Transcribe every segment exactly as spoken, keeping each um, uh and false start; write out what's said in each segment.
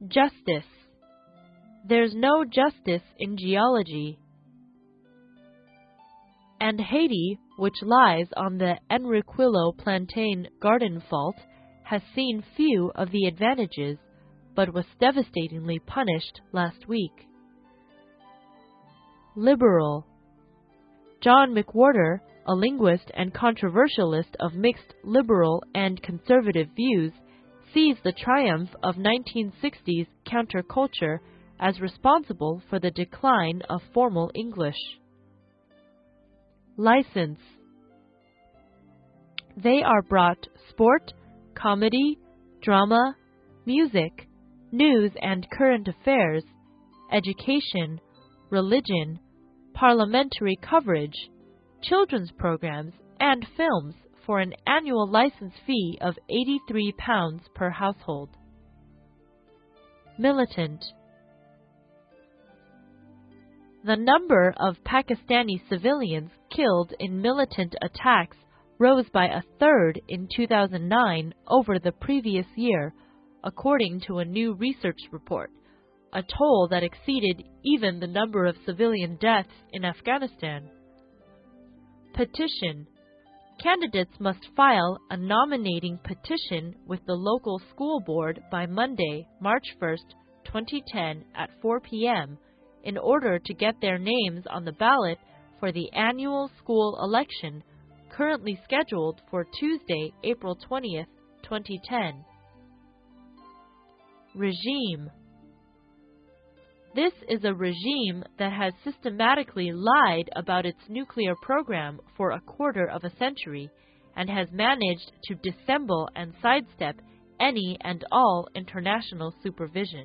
Justice. There's no justice in geology. And Haiti, which lies on the Enriquillo Plantain Garden Fault, has seen few of the advantages, but was devastatingly punished last week. Liberal. John McWhorter, a linguist and controversialist of mixed liberal and conservative views, sees the triumph of nineteen sixties counterculture as responsible for the decline of formal English. License. They are brought sport, comedy, drama, music, news and current affairs, education, religion, parliamentary coverage, children's programs, and films for an annual license fee of eighty-three pounds per household. Militant. The number of Pakistani civilians killed in militant attacks rose by a third in two thousand nine over the previous year, according to a new research report, a toll that exceeded even the number of civilian deaths in Afghanistan. Petition. Candidates must file a nominating petition with the local school board by Monday, March first, twenty ten at four p m in order to get their names on the ballot for the annual school election currently scheduled for Tuesday, April twentieth, twenty ten. Regime. This is a regime that has systematically lied about its nuclear program for a quarter of a century and has managed to dissemble and sidestep any and all international supervision.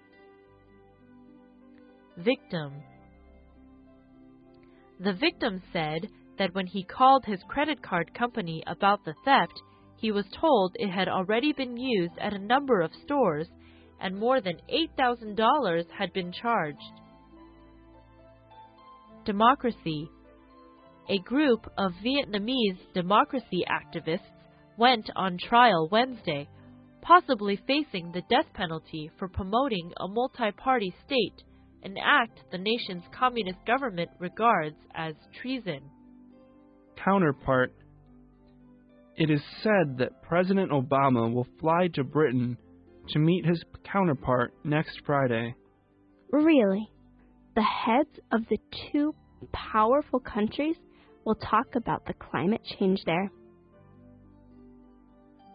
Victim. The victim said that when he called his credit card company about the theft, he was told it had already been used at a number of stores and more than eight thousand dollars had been charged. Democracy. A group of Vietnamese democracy activists went on trial Wednesday, possibly facing the death penalty for promoting a multi-party state, an act the nation's communist government regards as treason. Counterpart. It is said that President Obama will fly to Britain to meet his counterpart next Friday. Really? The heads of the two powerful countries will talk about the climate change there?